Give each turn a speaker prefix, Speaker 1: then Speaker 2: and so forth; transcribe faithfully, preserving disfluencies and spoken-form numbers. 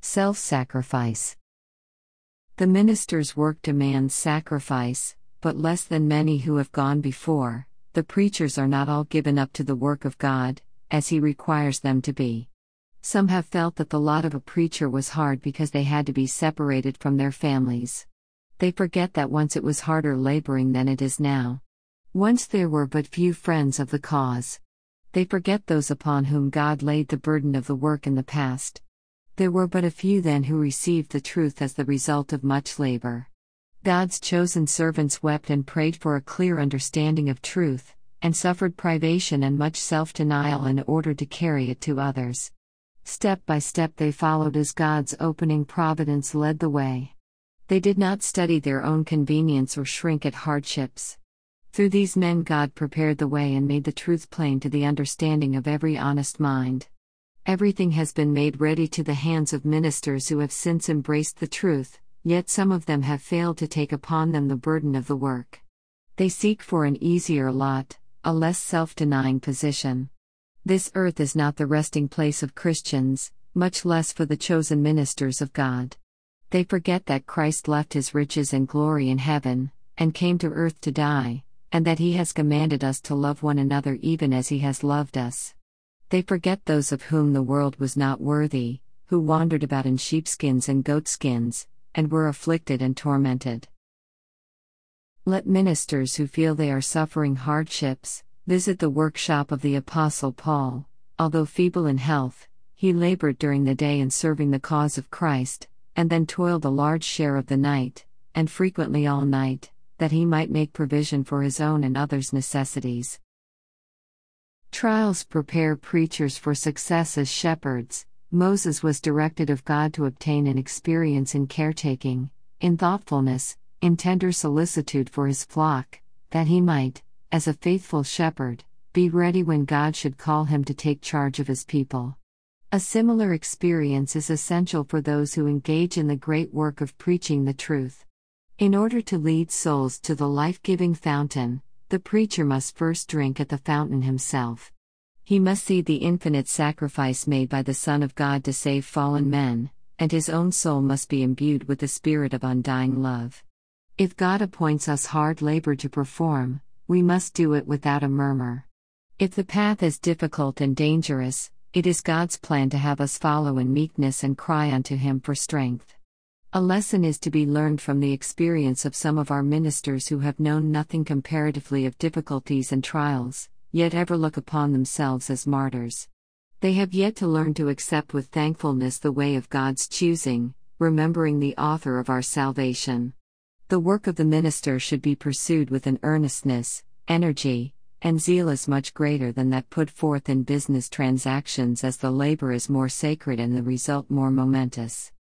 Speaker 1: Self-sacrifice. The minister's work demands sacrifice, but less than many who have gone before. The preachers are not all given up to the work of God, as He requires them to be. Some have felt that the lot of a preacher was hard because they had to be separated from their families. They forget that once it was harder laboring than it is now. Once there were but few friends of the cause. They forget those upon whom God laid the burden of the work in the past. There were but a few then who received the truth as the result of much labor. God's chosen servants wept and prayed for a clear understanding of truth, and suffered privation and much self-denial in order to carry it to others. Step by step they followed as God's opening providence led the way. They did not study their own convenience or shrink at hardships. Through these men God prepared the way and made the truth plain to the understanding of every honest mind. Everything has been made ready to the hands of ministers who have since embraced the truth, yet some of them have failed to take upon them the burden of the work. They seek for an easier lot, a less self-denying position. This earth is not the resting place of Christians, much less for the chosen ministers of God. They forget that Christ left His riches and glory in heaven, and came to earth to die, and that He has commanded us to love one another even as He has loved us. They forget those of whom the world was not worthy, who wandered about in sheepskins and goatskins, and were afflicted and tormented. Let ministers who feel they are suffering hardships visit the workshop of the Apostle Paul. Although feeble in health, he labored during the day in serving the cause of Christ, and then toiled a large share of the night, and frequently all night, that he might make provision for his own and others' necessities. Trials prepare preachers for success as shepherds. Moses was directed of God to obtain an experience in caretaking, in thoughtfulness, in tender solicitude for his flock, that he might, as a faithful shepherd, be ready when God should call him to take charge of his people. A similar experience is essential for those who engage in the great work of preaching the truth. In order to lead souls to the life-giving fountain, the preacher must first drink at the fountain himself. He must see the infinite sacrifice made by the Son of God to save fallen men, and his own soul must be imbued with the spirit of undying love. If God appoints us hard labor to perform, we must do it without a murmur. If the path is difficult and dangerous, it is God's plan to have us follow in meekness and cry unto Him for strength. A lesson is to be learned from the experience of some of our ministers who have known nothing comparatively of difficulties and trials, yet ever look upon themselves as martyrs. They have yet to learn to accept with thankfulness the way of God's choosing, remembering the author of our salvation. The work of the minister should be pursued with an earnestness, energy, and zeal as much greater than that put forth in business transactions, as the labor is more sacred and the result more momentous.